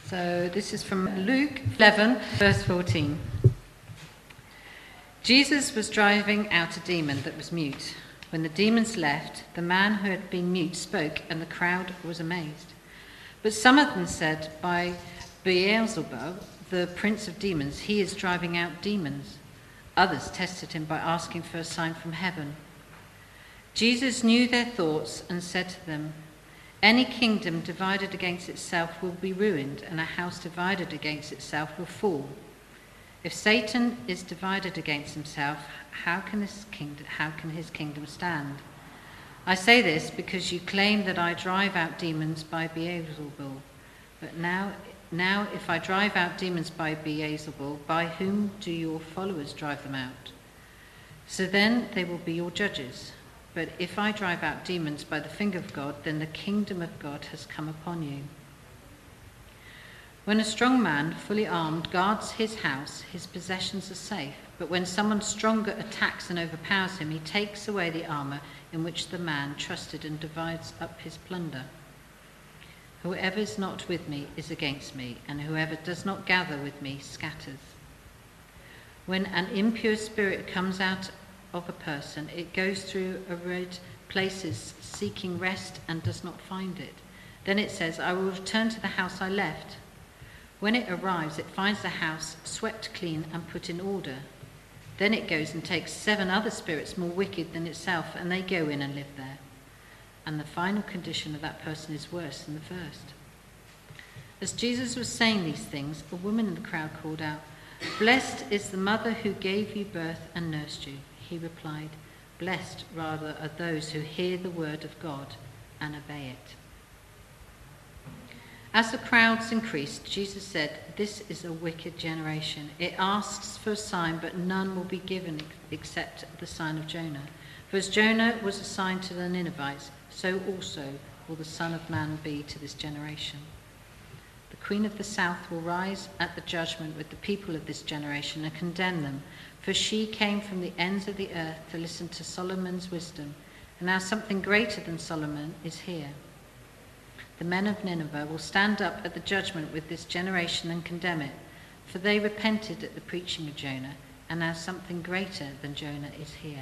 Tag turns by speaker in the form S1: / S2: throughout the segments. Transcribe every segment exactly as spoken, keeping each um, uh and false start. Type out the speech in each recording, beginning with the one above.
S1: So this is from Luke eleven, verse fourteen. Jesus was driving out a demon that was mute. When the demons left, the man who had been mute spoke, and the crowd was amazed. But some of them said, by Beelzebub, the prince of demons, he is driving out demons. Others tested him by asking for a sign from heaven. Jesus knew their thoughts and said to them, any kingdom divided against itself will be ruined, and a house divided against itself will fall. If Satan is divided against himself, how can this kingdom, how can his kingdom stand? I say this because you claim that I drive out demons by Beelzebul. But now, now if I drive out demons by Beelzebul, by whom do your followers drive them out? So then they will be your judges. But if I drive out demons by the finger of God, then the kingdom of God has come upon you. When a strong man, fully armed, guards his house, his possessions are safe. But when someone stronger attacks and overpowers him, he takes away the armor in which the man trusted and divides up his plunder. Whoever is not with me is against me, and whoever does not gather with me scatters. When an impure spirit comes out of a person, it goes through arid places seeking rest and does not find it. Then it says, I will return to the house I left. When it arrives, it finds the house swept clean and put in order. Then it goes and takes seven other spirits more wicked than itself, and they go in and live there. And the final condition of that person is worse than the first. As Jesus was saying these things, a woman in the crowd called out, blessed is the mother who gave you birth and nursed you. He replied, blessed rather are those who hear the word of God and obey it. As the crowds increased, Jesus said, this is a wicked generation. It asks for a sign, but none will be given except the sign of Jonah. For as Jonah was a sign to the Ninevites, so also will the Son of Man be to this generation. The Queen of the South will rise at the judgment with the people of this generation and condemn them, for she came from the ends of the earth to listen to Solomon's wisdom, and now something greater than Solomon is here. The men of Nineveh will stand up at the judgment with this generation and condemn it, for they repented at the preaching of Jonah, and now something greater than Jonah is here.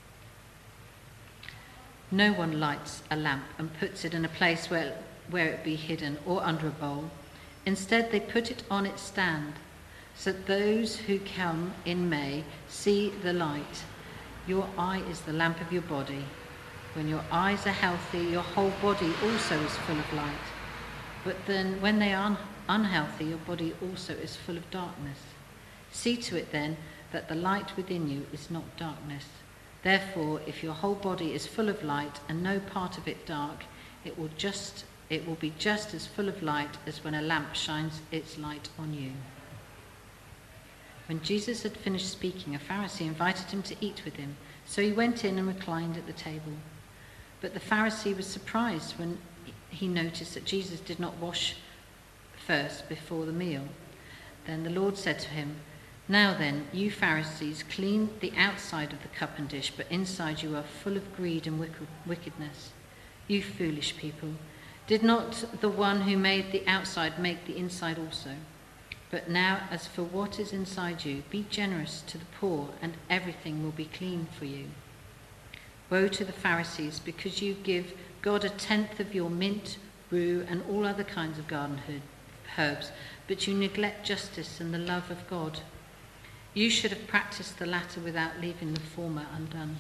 S1: No one lights a lamp and puts it in a place where, where it be hidden or under a bowl. Instead, they put it on its stand, so that those who come in may see the light. Your eye is the lamp of your body. When your eyes are healthy, your whole body also is full of light. But then when they are unhealthy, your body also is full of darkness. See to it then that the light within you is not darkness. Therefore, if your whole body is full of light and no part of it dark, it will just it will be just as full of light as when a lamp shines its light on you. When Jesus had finished speaking, a Pharisee invited him to eat with him. So he went in and reclined at the table. But the Pharisee was surprised when he noticed that Jesus did not wash first before the meal. Then the Lord said to him, now then, you Pharisees clean the outside of the cup and dish, but inside you are full of greed and wickedness. You foolish people, did not the one who made the outside make the inside also? But now, as for what is inside you, be generous to the poor, and everything will be clean for you. Woe to the Pharisees, because you give God a tenth of your mint, rue, and all other kinds of garden herbs, but you neglect justice and the love of God. You should have practiced the latter without leaving the former undone.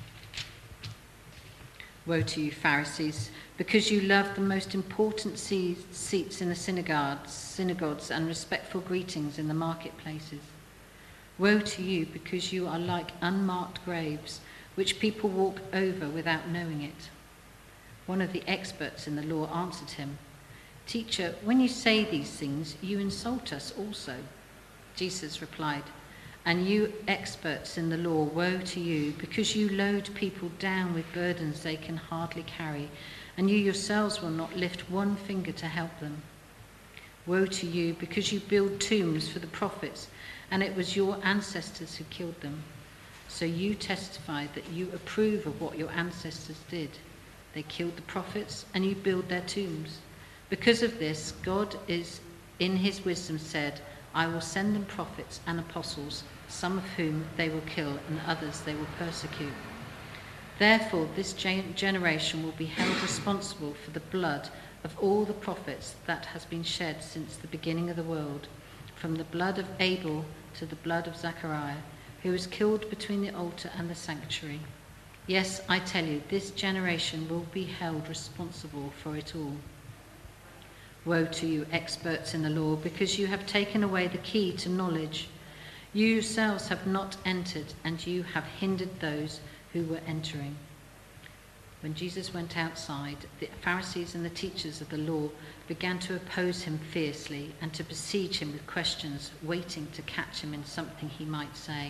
S1: Woe to you, Pharisees, because you love the most important seats in the synagogues, synagogues and respectful greetings in the marketplaces. Woe to you, because you are like unmarked graves, which people walk over without knowing it. One of the experts in the law answered him, Teacher, when you say these things, you insult us also. Jesus replied, and you experts in the law, woe to you, because you load people down with burdens they can hardly carry, and you yourselves will not lift one finger to help them. Woe to you, because you build tombs for the prophets, and it was your ancestors who killed them. So you testify that you approve of what your ancestors did. They killed the prophets, and you build their tombs. Because of this, God is in his wisdom said, I will send them prophets and apostles, some of whom they will kill and others they will persecute. Therefore this generation will be held responsible for the blood of all the prophets that has been shed since the beginning of the world, from the blood of Abel to the blood of Zechariah, who was killed between the altar and the sanctuary. Yes, I tell you, this generation will be held responsible for it all. Woe to you, experts in the law, because you have taken away the key to knowledge. You yourselves have not entered, and you have hindered those who were entering. When Jesus went outside, the Pharisees and the teachers of the law began to oppose him fiercely and to besiege him with questions, waiting to catch him in something he might say.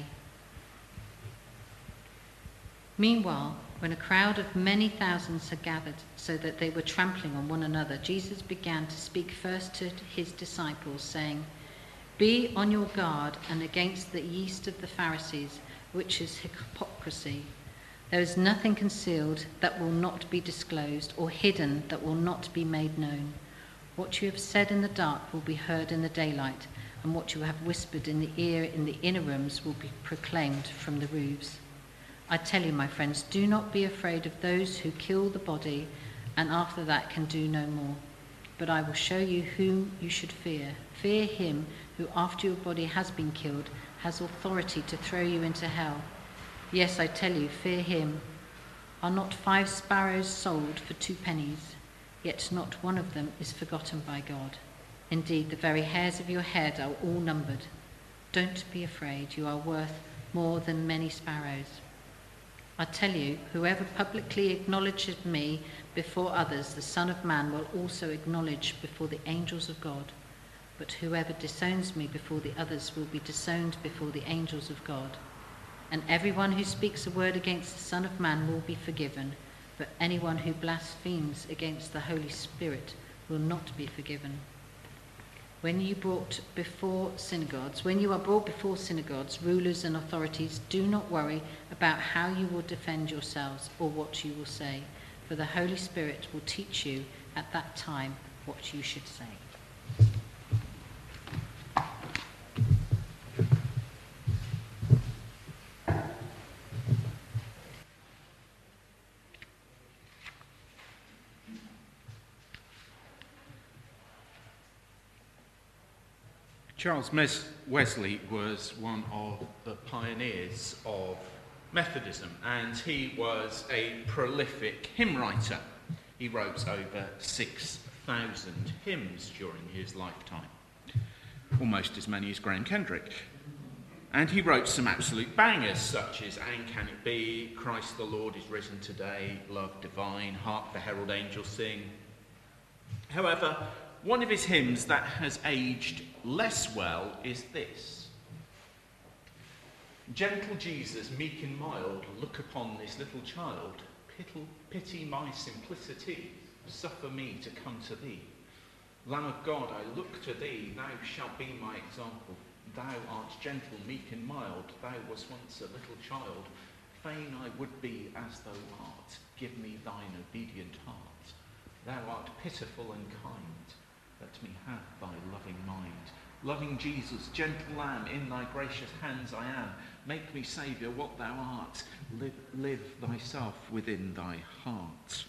S1: Meanwhile, when a crowd of many thousands had gathered so that they were trampling on one another, Jesus began to speak first to his disciples, saying, Be on your guard and against the yeast of the Pharisees, which is hypocrisy. There is nothing concealed that will not be disclosed, or hidden that will not be made known. What you have said in the dark will be heard in the daylight, and what you have whispered in the ear in the inner rooms will be proclaimed from the roofs. I tell you, my friends, do not be afraid of those who kill the body and after that can do no more. But I will show you whom you should fear. Fear him who, after your body has been killed, has authority to throw you into hell. Yes, I tell you, fear him. Are not five sparrows sold for two pennies? Yet not one of them is forgotten by God. Indeed, the very hairs of your head are all numbered. Don't be afraid, you are worth more than many sparrows. I tell you, whoever publicly acknowledges me before others, the Son of Man will also acknowledge before the angels of God. But whoever disowns me before the others will be disowned before the angels of God. And everyone who speaks a word against the Son of Man will be forgiven, but anyone who blasphemes against the Holy Spirit will not be forgiven. When you brought before synagogues, when you are brought before synagogues, rulers and authorities, do not worry about how you will defend yourselves or what you will say, for the Holy Spirit will teach you at that time what you should say.
S2: Charles Wesley was one of the pioneers of Methodism, and he was a prolific hymn writer. He wrote over six thousand hymns during his lifetime, almost as many as Graham Kendrick. And he wrote some absolute bangers, such as And Can It Be, Christ the Lord is Risen Today, Love Divine, Hark the Herald Angels Sing. However, one of his hymns that has aged less well is this. Gentle Jesus, meek and mild, look upon this little child. Pity my simplicity, suffer me to come to thee. Lamb of God, I look to thee, thou shalt be my example. Thou art gentle, meek and mild, thou wast once a little child. Fain I would be as thou art, give me thine obedient heart. Thou art pitiful and kind, let me have thy loving mind. Loving Jesus, gentle Lamb, in thy gracious hands I am. Make me, Saviour, what thou art. Live, live thyself within thy heart.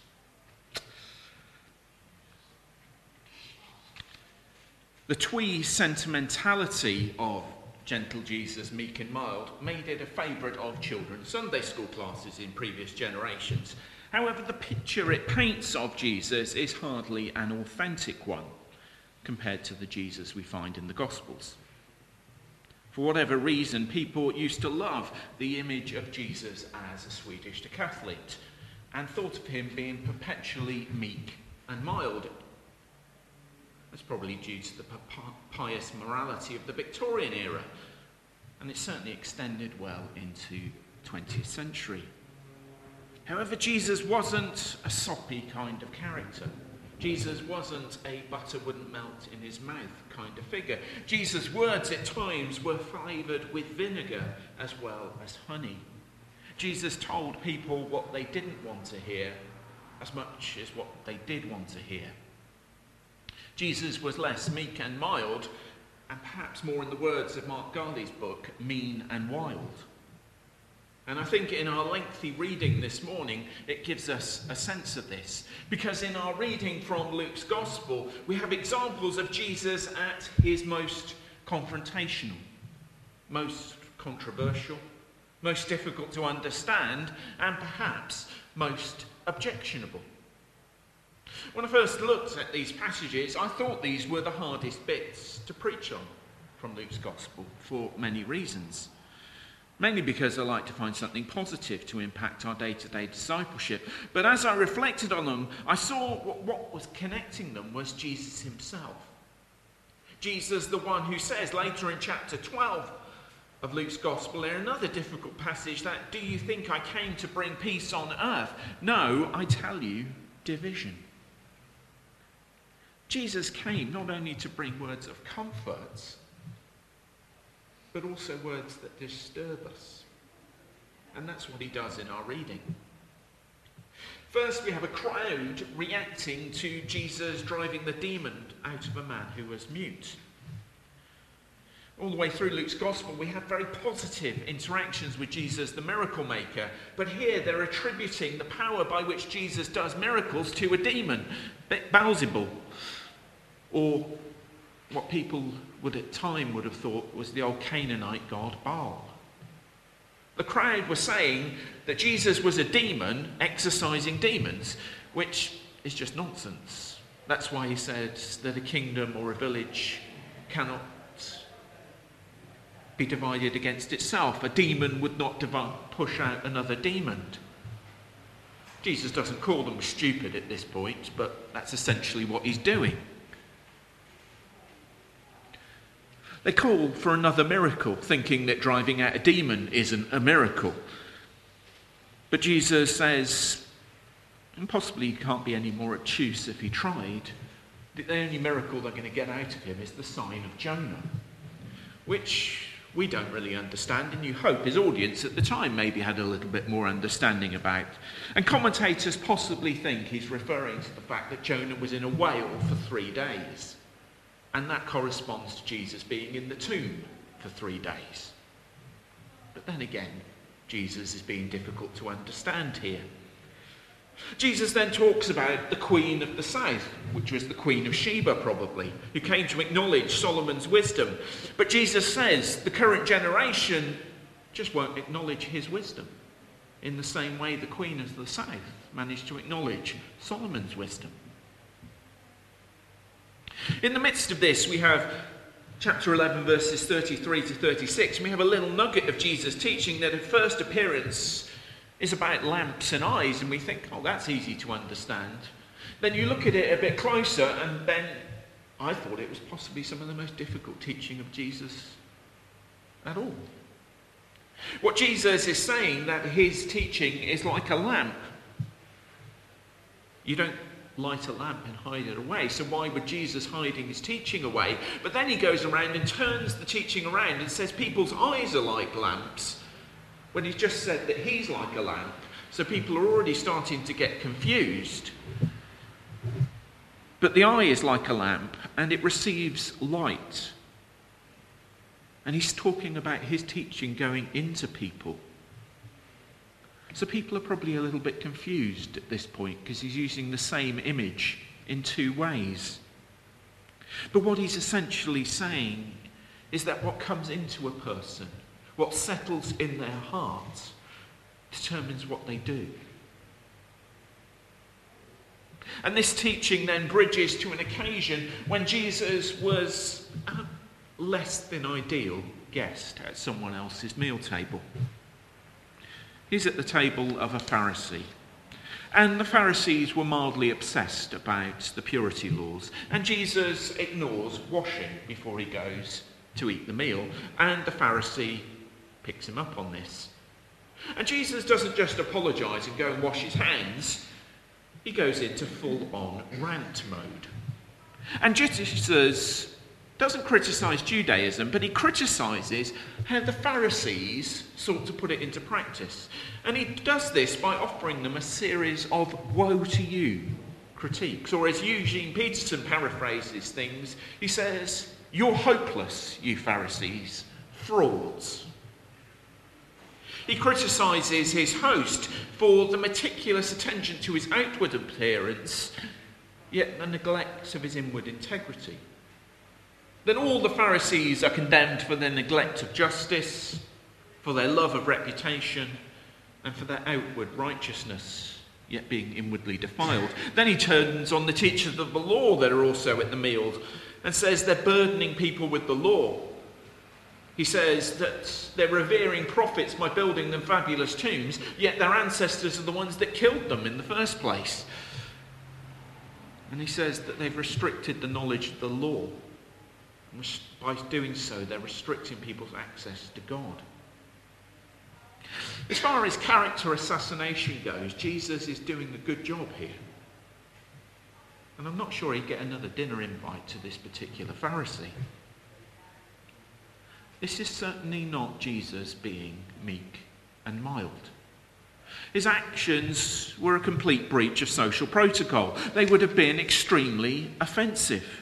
S2: The twee sentimentality of Gentle Jesus, meek and mild, made it a favourite of children's Sunday school classes in previous generations. However, the picture it paints of Jesus is hardly an authentic one compared to the Jesus we find in the Gospels. For whatever reason, people used to love the image of Jesus as a Swedish decathlete and thought of him being perpetually meek and mild. That's probably due to the pious morality of the Victorian era, and it certainly extended well into the twentieth century. However, Jesus wasn't a soppy kind of character. Jesus wasn't a butter wouldn't melt in his mouth kind of figure. Jesus' words at times were flavoured with vinegar as well as honey. Jesus told people what they didn't want to hear as much as what they did want to hear. Jesus was less meek and mild, and perhaps more, in the words of Mark Garley's book, mean and wild. And I think in our lengthy reading this morning, it gives us a sense of this. Because in our reading from Luke's Gospel, we have examples of Jesus at his most confrontational, most controversial, most difficult to understand, and perhaps most objectionable. When I first looked at these passages, I thought these were the hardest bits to preach on from Luke's Gospel for many reasons. Mainly because I like to find something positive to impact our day-to-day discipleship. But as I reflected on them, I saw what, what was connecting them was Jesus himself. Jesus, the one who says later in chapter twelve of Luke's Gospel, in another difficult passage, that, "Do you think I came to bring peace on earth? No, I tell you, division." Jesus came not only to bring words of comfort, but also words that disturb us. And that's what he does in our reading. First, we have a crowd reacting to Jesus driving the demon out of a man who was mute. All the way through Luke's Gospel, we have very positive interactions with Jesus, the miracle maker. But here they're attributing the power by which Jesus does miracles to a demon, Beelzebul, or what people would at time would have thought was the old Canaanite god Baal. The crowd were saying that Jesus was a demon exorcising demons, which is just nonsense. That's why he said that a kingdom or a village cannot be divided against itself. A demon would not div- push out another demon. Jesus doesn't call them stupid at this point, but that's essentially what he's doing. They call for another miracle, thinking that driving out a demon isn't a miracle. But Jesus says, and possibly he can't be any more obtuse if he tried, the only miracle they're going to get out of him is the sign of Jonah, which we don't really understand, and you hope his audience at the time maybe had a little bit more understanding about. And commentators possibly think he's referring to the fact that Jonah was in a whale for three days. And that corresponds to Jesus being in the tomb for three days. But then again, Jesus is being difficult to understand here. Jesus then talks about the Queen of the South, which was the Queen of Sheba probably, who came to acknowledge Solomon's wisdom. But Jesus says the current generation just won't acknowledge his wisdom in the same way the Queen of the South managed to acknowledge Solomon's wisdom. In the midst of this, we have chapter eleven, verses thirty-three to thirty-six. We have a little nugget of Jesus teaching that at first appearance is about lamps and eyes, and we think, oh, that's easy to understand. Then you look at it a bit closer, and then I thought it was possibly some of the most difficult teaching of Jesus at all. What Jesus is saying, that his teaching is like a lamp. You don't light a lamp and hide it away. So why would Jesus hiding his teaching away? But then he goes around and turns the teaching around and says people's eyes are like lamps, when he's just said that he's like a lamp. So people are already starting to get confused. But the eye is like a lamp, and it receives light. And he's talking about his teaching going into people. So people are probably a little bit confused at this point, because he's using the same image in two ways. But what he's essentially saying is that what comes into a person, what settles in their heart, determines what they do. And this teaching then bridges to an occasion when Jesus was a less than ideal guest at someone else's meal table. He's at the table of a Pharisee. And the Pharisees were mildly obsessed about the purity laws. And Jesus ignores washing before he goes to eat the meal. And the Pharisee picks him up on this. And Jesus doesn't just apologise and go and wash his hands. He goes into full-on rant mode. And Jesus doesn't criticise Judaism, but he criticises how the Pharisees sought to put it into practice. And he does this by offering them a series of woe to you critiques. Or as Eugene Peterson paraphrases things, he says, "You're hopeless, you Pharisees, frauds." He criticises his host for the meticulous attention to his outward appearance, yet the neglect of his inward integrity. Then all the Pharisees are condemned for their neglect of justice, for their love of reputation, and for their outward righteousness, yet being inwardly defiled. Then he turns on the teachers of the law that are also at the meals and says they're burdening people with the law. He says that they're revering prophets by building them fabulous tombs, yet their ancestors are the ones that killed them in the first place. And he says that they've restricted the knowledge of the law. By doing so, they're restricting people's access to God. As far as character assassination goes, Jesus is doing a good job here. And I'm not sure he'd get another dinner invite to this particular Pharisee. This is certainly not Jesus being meek and mild. His actions were a complete breach of social protocol. They would have been extremely offensive.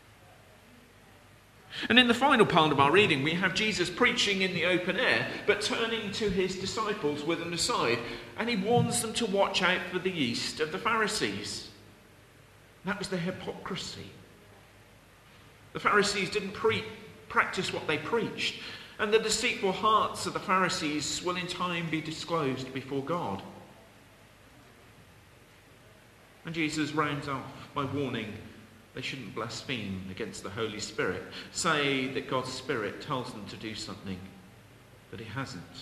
S2: And in the final part of our reading, we have Jesus preaching in the open air, but turning to his disciples with an aside, and he warns them to watch out for the yeast of the Pharisees. That was their hypocrisy. The Pharisees didn't pre- practice what they preached, and the deceitful hearts of the Pharisees will in time be disclosed before God. And Jesus rounds off by warning they shouldn't blaspheme against the Holy Spirit, say that God's Spirit tells them to do something that he hasn't.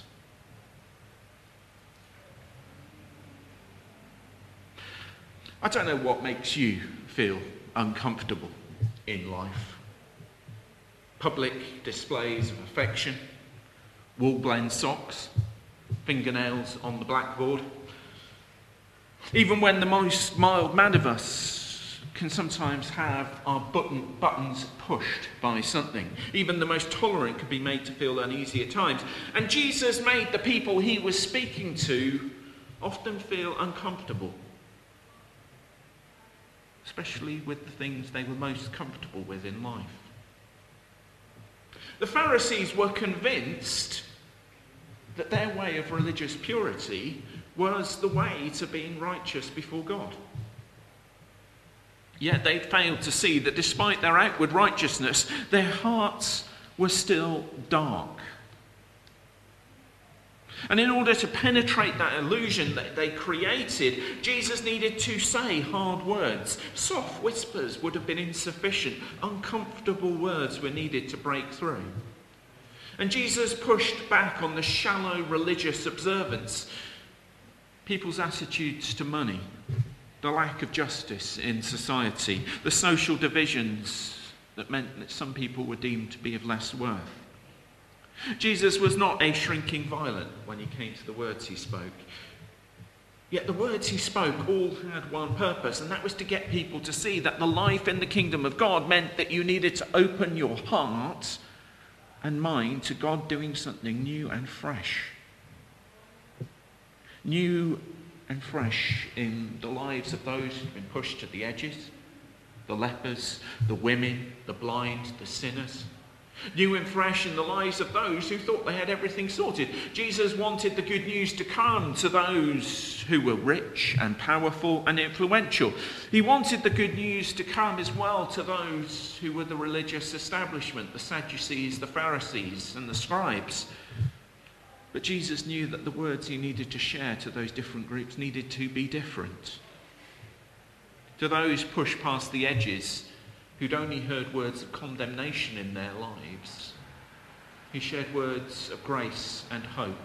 S2: I don't know what makes you feel uncomfortable in life. Public displays of affection, wool-blend socks, fingernails on the blackboard. Even when the most mild-mannered of us can sometimes have our button, buttons pushed by something. Even the most tolerant can be made to feel uneasy at times. And Jesus made the people he was speaking to often feel uncomfortable, especially with the things they were most comfortable with in life. The Pharisees were convinced that their way of religious purity was the way to being righteous before God. Yet they failed to see that despite their outward righteousness, their hearts were still dark. And in order to penetrate that illusion that they created, Jesus needed to say hard words. Soft whispers would have been insufficient. Uncomfortable words were needed to break through. And Jesus pushed back on the shallow religious observance, people's attitudes to money, the lack of justice in society, the social divisions that meant that some people were deemed to be of less worth. Jesus was not a shrinking violet when he came to the words he spoke. Yet the words he spoke all had one purpose, and that was to get people to see that the life in the kingdom of God meant that you needed to open your heart and mind to God doing something new and fresh. New and fresh in the lives of those who've been pushed to the edges, the lepers, the women, the blind, the sinners. New and fresh in the lives of those who thought they had everything sorted. Jesus wanted the good news to come to those who were rich and powerful and influential. He wanted the good news to come as well to those who were the religious establishment, the Sadducees, the Pharisees, and the scribes. But Jesus knew that the words he needed to share to those different groups needed to be different. To those pushed past the edges, who'd only heard words of condemnation in their lives, he shared words of grace and hope,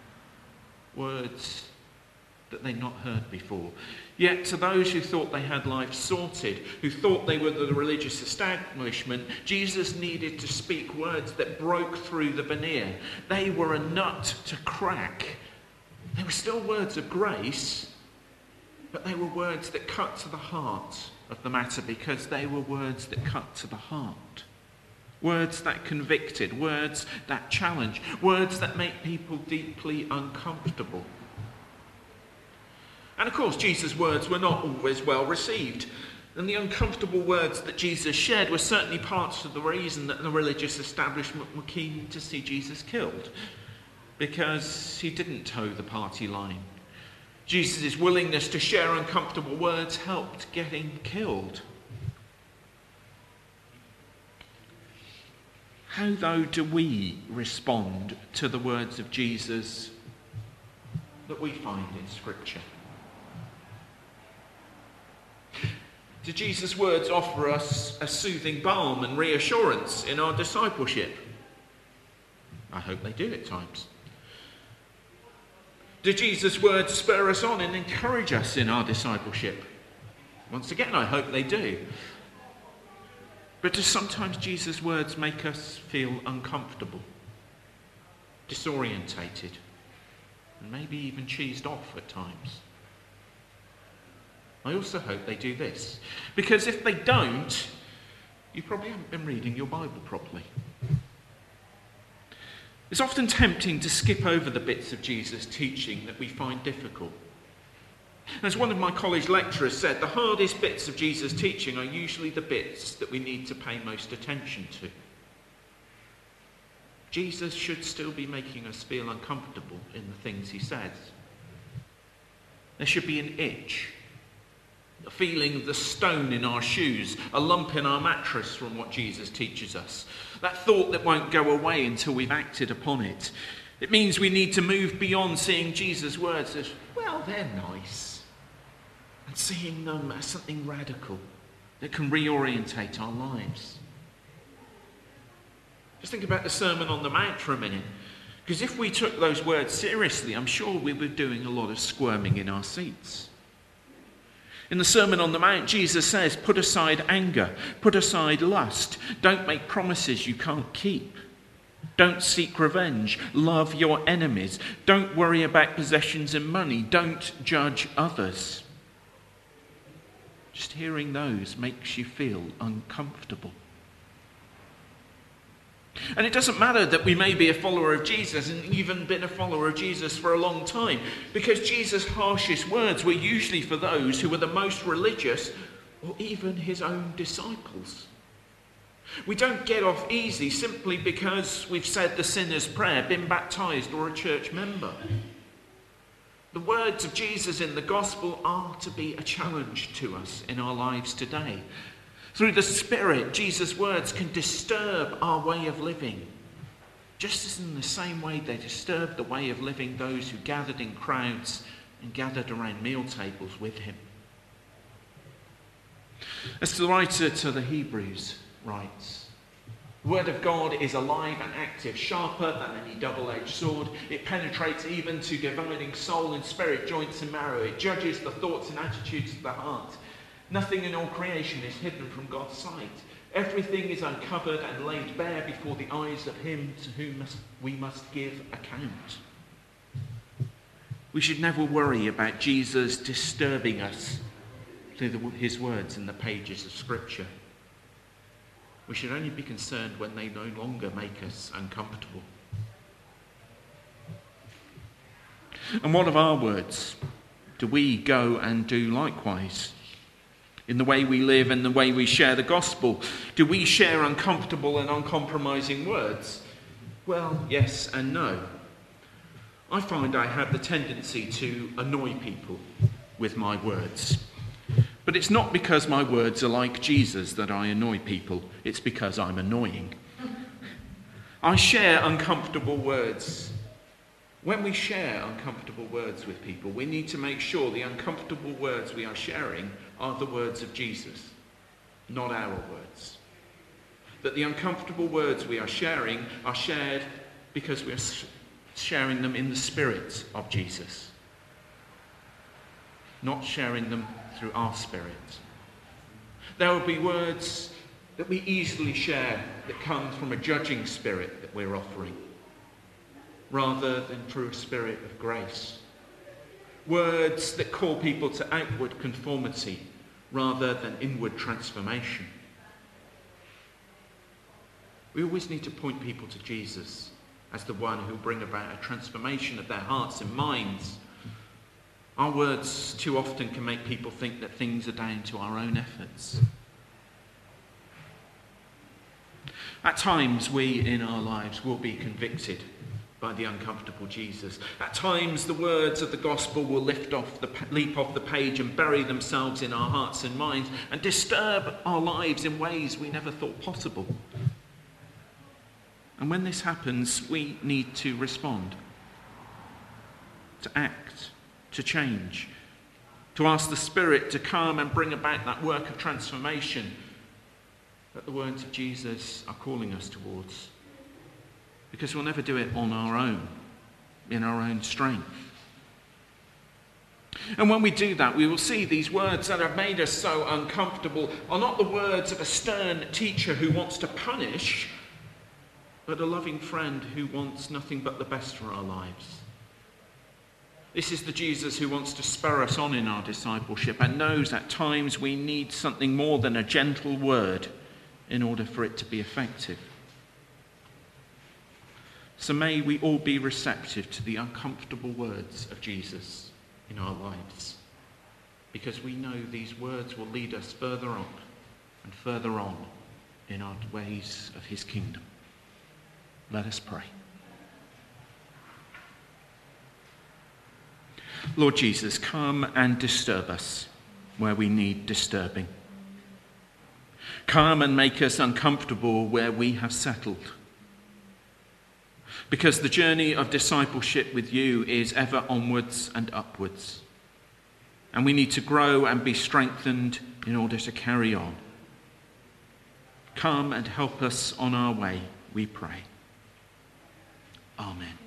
S2: words that they'd not heard before. Yet to those who thought they had life sorted, who thought they were the religious establishment, Jesus needed to speak words that broke through the veneer. They were a nut to crack. They were still words of grace, but they were words that cut to the heart of the matter, because they were words that cut to the heart. Words that convicted, words that challenge, words that make people deeply uncomfortable. And of course, Jesus' words were not always well received. And the uncomfortable words that Jesus shared were certainly parts of the reason that the religious establishment were keen to see Jesus killed, because he didn't toe the party line. Jesus' willingness to share uncomfortable words helped get him killed. How, though, do we respond to the words of Jesus that we find in Scripture? Do Jesus' words offer us a soothing balm and reassurance in our discipleship? I hope they do at times. Do Jesus' words spur us on and encourage us in our discipleship? Once again, I hope they do. But do sometimes Jesus' words make us feel uncomfortable, disorientated, and maybe even cheesed off at times? I also hope they do this, because if they don't, you probably haven't been reading your Bible properly. It's often tempting to skip over the bits of Jesus' teaching that we find difficult. As one of my college lecturers said, the hardest bits of Jesus' teaching are usually the bits that we need to pay most attention to. Jesus should still be making us feel uncomfortable in the things he says. There should be an itch, a feeling of the stone in our shoes, a lump in our mattress from what Jesus teaches us. That thought that won't go away until we've acted upon it. It means we need to move beyond seeing Jesus' words as, well, they're nice, and seeing them as something radical that can reorientate our lives. Just think about the Sermon on the Mount for a minute. Because if we took those words seriously, I'm sure we were doing a lot of squirming in our seats. In the Sermon on the Mount, Jesus says, put aside anger, put aside lust, don't make promises you can't keep. Don't seek revenge, love your enemies, don't worry about possessions and money, don't judge others. Just hearing those makes you feel uncomfortable. And it doesn't matter that we may be a follower of Jesus and even been a follower of Jesus for a long time, because Jesus' harshest words were usually for those who were the most religious or even his own disciples. We don't get off easy simply because we've said the sinner's prayer, been baptized, or a church member. The words of Jesus in the gospel are to be a challenge to us in our lives today. Through the Spirit, Jesus' words can disturb our way of living, just as in the same way they disturbed the way of living those who gathered in crowds and gathered around meal tables with him. As the writer to the Hebrews writes, the word of God is alive and active, sharper than any double-edged sword. It penetrates even to dividing soul and spirit, joints and marrow. It judges the thoughts and attitudes of the heart. Nothing in all creation is hidden from God's sight. Everything is uncovered and laid bare before the eyes of him to whom must, we must give account. We should never worry about Jesus disturbing us through the, his words in the pages of Scripture. We should only be concerned when they no longer make us uncomfortable. And what of our words? Do we go and do likewise? In the way we live and the way we share the gospel, do we share uncomfortable and uncompromising words? Well, yes and no. I find I have the tendency to annoy people with my words. But it's not because my words are like Jesus that I annoy people. It's because I'm annoying. I share uncomfortable words. When we share uncomfortable words with people, we need to make sure the uncomfortable words we are sharing are the words of Jesus, not our words. That the uncomfortable words we are sharing are shared because we are sharing them in the Spirit of Jesus, not sharing them through our spirit. There will be words that we easily share that come from a judging spirit that we're offering, rather than through a spirit of grace. Words that call people to outward conformity rather than inward transformation. We always need to point people to Jesus as the one who will bring about a transformation of their hearts and minds. Our words too often can make people think that things are down to our own efforts. At times, we in our lives will be convicted by the uncomfortable Jesus. At times, the words of the gospel will lift off the, leap off the page and bury themselves in our hearts and minds and disturb our lives in ways we never thought possible. And when this happens, we need to respond, to act, to change, to ask the Spirit to come and bring about that work of transformation that the words of Jesus are calling us towards. Because we'll never do it on our own, in our own strength. And when we do that, we will see these words that have made us so uncomfortable are not the words of a stern teacher who wants to punish, but a loving friend who wants nothing but the best for our lives. This is the Jesus who wants to spur us on in our discipleship and knows at times we need something more than a gentle word in order for it to be effective. So may we all be receptive to the uncomfortable words of Jesus in our lives, because we know these words will lead us further on and further on in our ways of his kingdom. Let us pray. Lord Jesus, come and disturb us where we need disturbing. Come and make us uncomfortable where we have settled. Because the journey of discipleship with you is ever onwards and upwards. And we need to grow and be strengthened in order to carry on. Come and help us on our way, we pray. Amen.